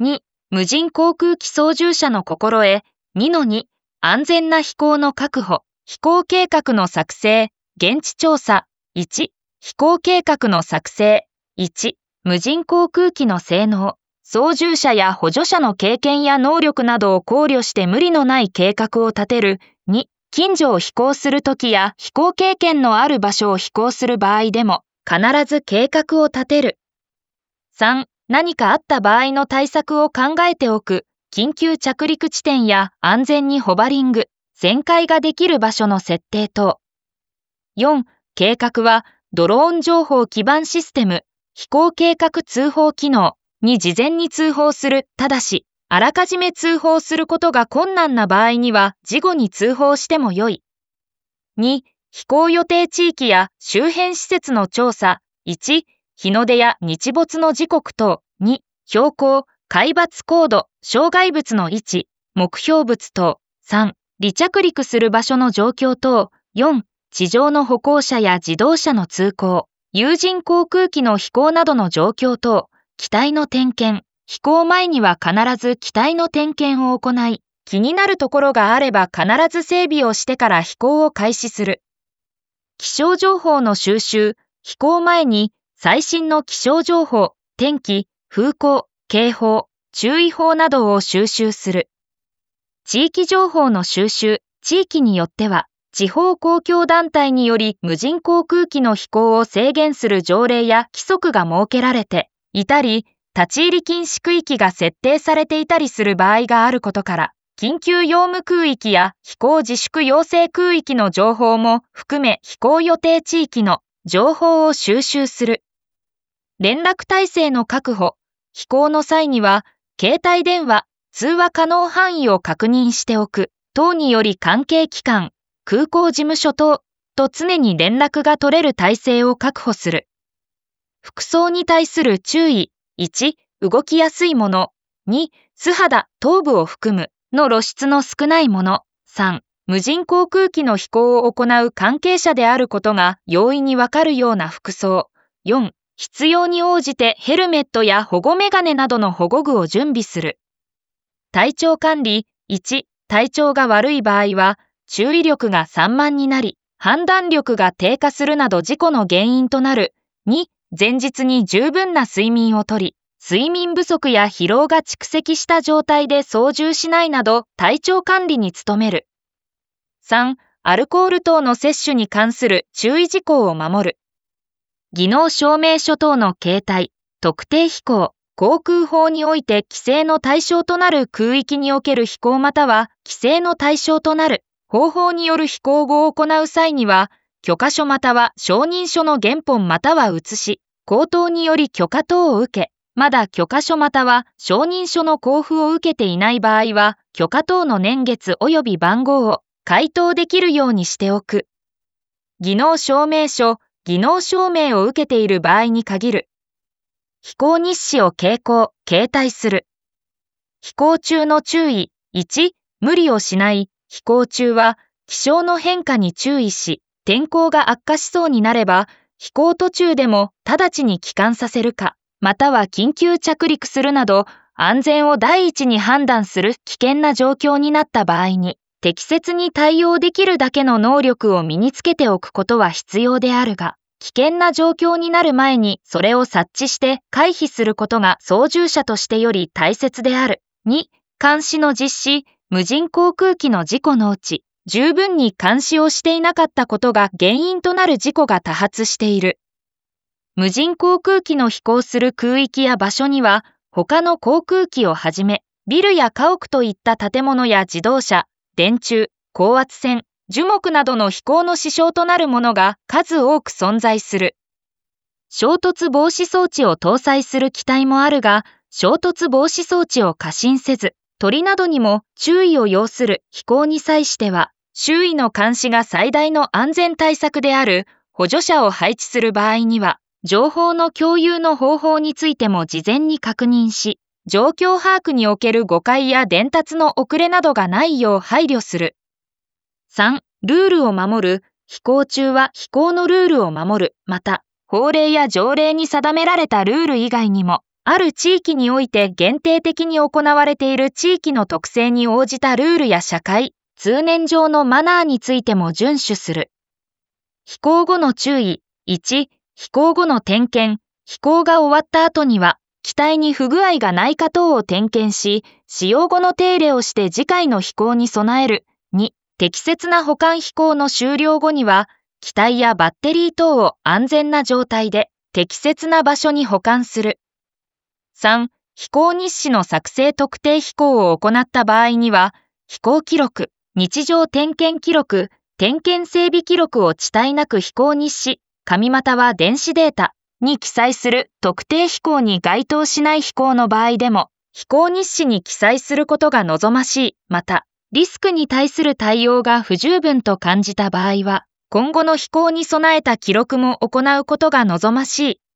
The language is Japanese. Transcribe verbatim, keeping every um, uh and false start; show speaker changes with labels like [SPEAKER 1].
[SPEAKER 1] に、無人航空機操縦者の心得。にのに、安全な飛行の確保。飛行計画の作成。現地調査。いち、飛行計画の作成。いち、無人航空機の性能。操縦者や補助者の経験や能力などを考慮して無理のない計画を立てる。に、近所を飛行するときや飛行経験のある場所を飛行する場合でも必ず計画を立てる。さん、何かあった場合の対策を考えておく。緊急着陸地点や安全にホバリング、旋回ができる場所の設定等。よん、計画はドローン情報基盤システム、飛行計画通報機能に事前に通報する。ただし、あらかじめ通報することが困難な場合には事後に通報してもよい。に、飛行予定地域や周辺施設の調査。いち、日の出や日没の時刻等。に、標高、海抜高度、障害物の位置、目標物等。さん、離着陸する場所の状況等。よん、地上の歩行者や自動車の通行、有人航空機の飛行などの状況等。機体の点検。飛行前には必ず機体の点検を行い、気になるところがあれば必ず整備をしてから飛行を開始する。気象情報の収集。飛行前に最新の気象情報、天気、風向、警報、注意報などを収集する。地域情報の収集。地域によっては、地方公共団体により無人航空機の飛行を制限する条例や規則が設けられていたり、立ち入り禁止区域が設定されていたりする場合があることから、緊急用務空域や飛行自粛要請空域の情報も含め飛行予定地域の情報を収集する。連絡体制の確保。飛行の際には、携帯電話、通話可能範囲を確認しておく。等により関係機関、空港事務所等と常に連絡が取れる体制を確保する。服装に対する注意。いち、動きやすいもの。に、素肌、頭部を含むの露出の少ないもの。さん、無人航空機の飛行を行う関係者であることが容易にわかるような服装。よん、必要に応じてヘルメットや保護メガネなどの保護具を準備する。体調管理。いち、体調が悪い場合は、注意力が散漫になり、判断力が低下するなど事故の原因となる。に、前日に十分な睡眠をとり、睡眠不足や疲労が蓄積した状態で操縦しないなど体調管理に努める。さん、アルコール等の摂取に関する注意事項を守る。技能証明書等の携帯、特定飛行、航空法において規制の対象となる空域における飛行または規制の対象となる方法による飛行を行う際には、許可書または承認書の原本または写し、口頭により許可等を受け、まだ許可書または承認書の交付を受けていない場合は、許可等の年月及び番号を回答できるようにしておく。技能証明書、技能証明を受けている場合に限る。飛行日誌を携行、携帯する。飛行中の注意。いち、無理をしない。飛行中は気象の変化に注意し、天候が悪化しそうになれば、飛行途中でも直ちに帰還させるか、または緊急着陸するなど、安全を第一に判断する危険な状況になった場合に、適切に対応できるだけの能力を身につけておくことは必要であるが、危険な状況になる前にそれを察知して回避することが操縦者としてより大切である。に、監視の実施、無人航空機の事故のうち、十分に監視をしていなかったことが原因となる事故が多発している。無人航空機の飛行する空域や場所には、他の航空機をはじめ、ビルや家屋といった建物や自動車、電柱、高圧線、樹木などの飛行の支障となるものが数多く存在する。衝突防止装置を搭載する機体もあるが、衝突防止装置を過信せず、鳥などにも注意を要する飛行に際しては、周囲の監視が最大の安全対策である補助者を配置する場合には、情報の共有の方法についても事前に確認し、状況把握における誤解や伝達の遅れなどがないよう配慮する。さん、ルールを守る。飛行中は飛行のルールを守る。また、法令や条例に定められたルール以外にも、 ある地域において限定的に行われている地域の特性に応じたルールや社会、通念上のマナーについても遵守する。飛行後の注意。いち、飛行後の点検。飛行が終わった後には、機体に不具合がないか等を点検し、使用後の手入れをして次回の飛行に備える。に、適切な保管飛行の終了後には、機体やバッテリー等を安全な状態で適切な場所に保管する。さん、飛行日誌の作成特定飛行を行った場合には、飛行記録、日常点検記録、点検整備記録を遅滞なく飛行日誌、紙または電子データに記載する特定飛行に該当しない飛行の場合でも、飛行日誌に記載することが望ましい、また、リスクに対する対応が不十分と感じた場合は、今後の飛行に備えた記録も行うことが望ましい。